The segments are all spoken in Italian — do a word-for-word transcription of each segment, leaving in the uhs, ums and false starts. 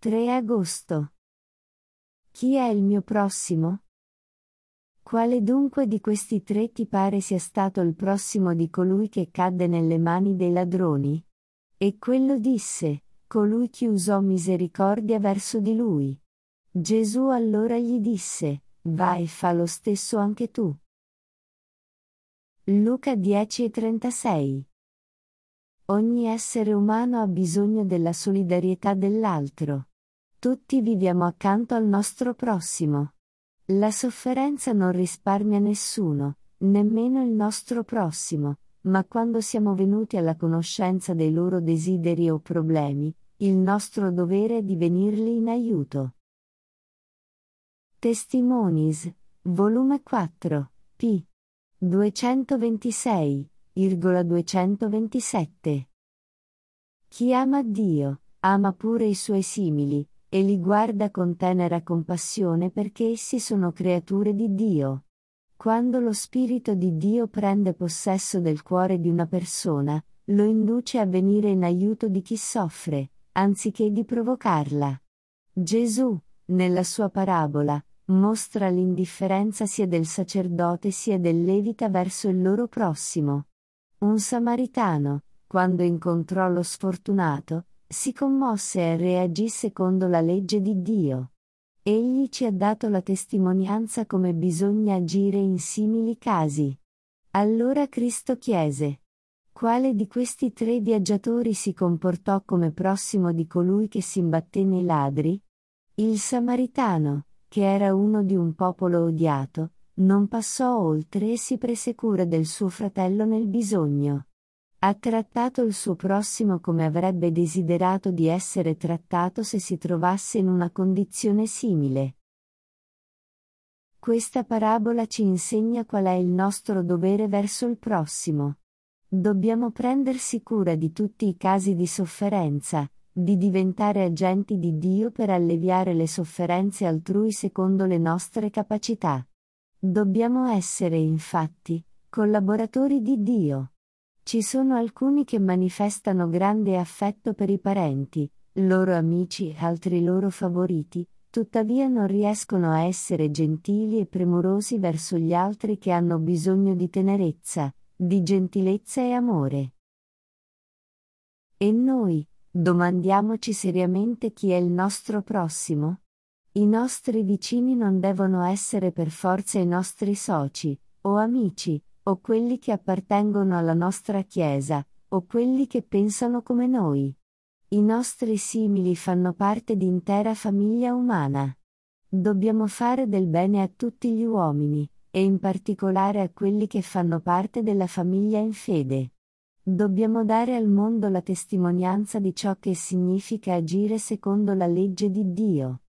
tre agosto. Chi è il mio prossimo? Quale dunque di questi tre ti pare sia stato il prossimo di colui che cadde nelle mani dei ladroni? E quello disse, colui che usò misericordia verso di lui. Gesù allora gli disse, va e fa lo stesso anche tu. Luca dieci e trentasei. Ogni essere umano ha bisogno della solidarietà dell'altro. Tutti viviamo accanto al nostro prossimo. La sofferenza non risparmia nessuno, nemmeno il nostro prossimo, ma quando siamo venuti alla conoscenza dei loro desideri o problemi, il nostro dovere è di venirli in aiuto. Testimonies, volume quattro, p. duecentoventisei, duecentoventisette. Chi ama Dio, ama pure i suoi simili, e li guarda con tenera compassione perché essi sono creature di Dio. Quando lo Spirito di Dio prende possesso del cuore di una persona, lo induce a venire in aiuto di chi soffre, anziché di provocarla. Gesù, nella sua parabola, mostra l'indifferenza sia del sacerdote sia del levita verso il loro prossimo. Un samaritano, quando incontrò lo sfortunato, si commosse e reagì secondo la legge di Dio. Egli ci ha dato la testimonianza come bisogna agire in simili casi. Allora Cristo chiese: quale di questi tre viaggiatori si comportò come prossimo di colui che si imbatté nei ladri? Il samaritano, che era uno di un popolo odiato, non passò oltre e si prese cura del suo fratello nel bisogno. Ha trattato il suo prossimo come avrebbe desiderato di essere trattato se si trovasse in una condizione simile. Questa parabola ci insegna qual è il nostro dovere verso il prossimo. Dobbiamo prendersi cura di tutti i casi di sofferenza, di diventare agenti di Dio per alleviare le sofferenze altrui secondo le nostre capacità. Dobbiamo essere, infatti, collaboratori di Dio. Ci sono alcuni che manifestano grande affetto per i parenti, loro amici e altri loro favoriti, tuttavia non riescono a essere gentili e premurosi verso gli altri che hanno bisogno di tenerezza, di gentilezza e amore. E noi, domandiamoci seriamente chi è il nostro prossimo? I nostri vicini non devono essere per forza i nostri soci, o amici, o quelli che appartengono alla nostra Chiesa, o quelli che pensano come noi. I nostri simili fanno parte di intera famiglia umana. Dobbiamo fare del bene a tutti gli uomini, e in particolare a quelli che fanno parte della famiglia in fede. Dobbiamo dare al mondo la testimonianza di ciò che significa agire secondo la legge di Dio.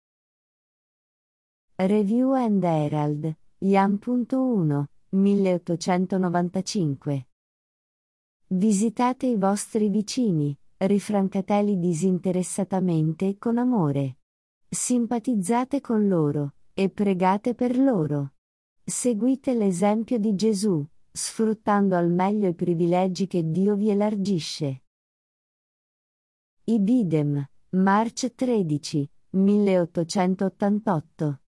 Review and Herald, Ian uno, milleottocentonovantacinque. Visitate i vostri vicini, rifrancateli disinteressatamente e con amore. Simpatizzate con loro, e pregate per loro. Seguite l'esempio di Gesù, sfruttando al meglio i privilegi che Dio vi elargisce. Ibidem, March tredici, milleottocentottantotto.